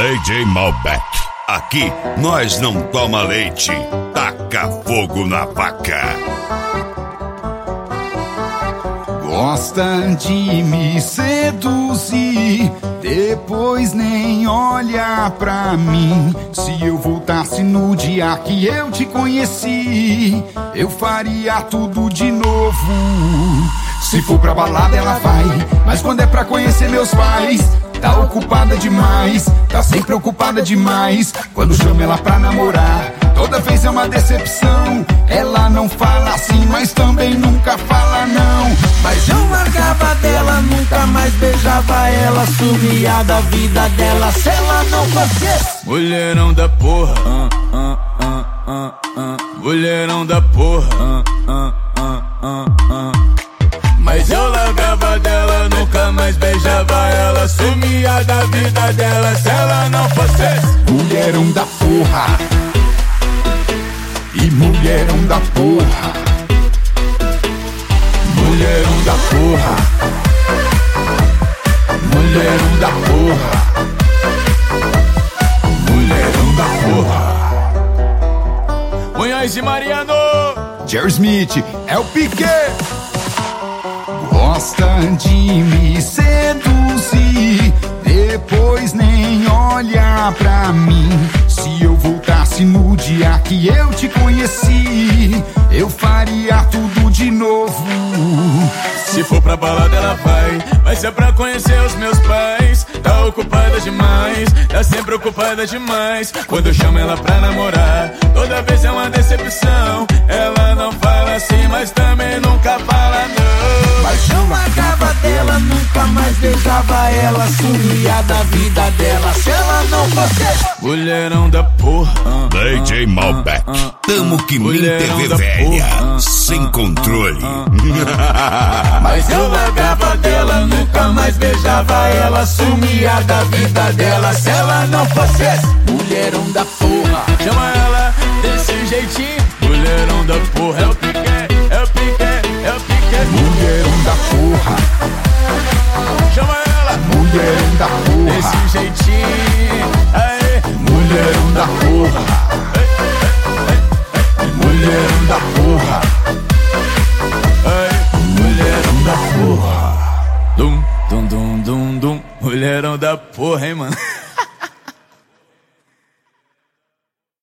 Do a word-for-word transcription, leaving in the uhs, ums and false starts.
D J Malbec. Aqui nós não toma leite, taca fogo na vaca. Gosta de me seduzir, depois nem olha pra mim. Se eu voltasse no dia que eu te conheci, eu faria tudo de novo. Se for pra balada ela vai, mas quando é pra conhecer meus pais, tá ocupada demais, tá sempre ocupada demais. Quando chamo ela pra namorar, toda vez é uma decepção. Ela não fala assim, mas também nunca fala não. Mas eu largava dela, nunca mais beijava ela, sumia da vida dela se ela não fosse mulherão da porra, uh, uh, uh, uh, uh. Mulherão da porra, uh, uh, uh, uh, uh. Mas eu largava dela, nunca mais beijava ela, sumia da vida dela se ela não fosse mulherão da porra. E mulherão da porra. Mulherão da porra. Mulherão da porra. Mulherão da porra. Munhoz e Mariano, Jerry Smith, é o Piquet. Gosta de me seduzir, depois nem olha pra mim. Se eu voltasse no dia que eu te conheci, eu faria tudo de novo. Se for pra balada ela vai, mas é pra conhecer os meus pais. Tá ocupada demais, tá sempre ocupada demais. Quando eu chamo ela pra namorar, toda vez é uma decepção. Ela não fala assim, mas também nunca fala não. Mas eu largava dela, nunca mais beijava ela, sumia da vida dela se ela não fosse mulherão da porra, uh, D J uh, Malbec. uh, uh, Tamo que nem T V da velha, porra, uh, sem uh, controle. uh, uh. Mas eu largava dela, nunca mais beijava ela, sumia da vida dela se ela não fosse mulherão da porra. Chama ela desse jeitinho, mulherão da porra. É o Piquet, é o Piquet, é o Piquet. Mulherão da porra. Chama ela, mulherão da porra. desse jeitinho, aê. Mulherão da porra. Mulherão da porra. Aê. Mulherão da porra. Dum, dum, dum, dum, dum. Mulherão da porra, hein, mano.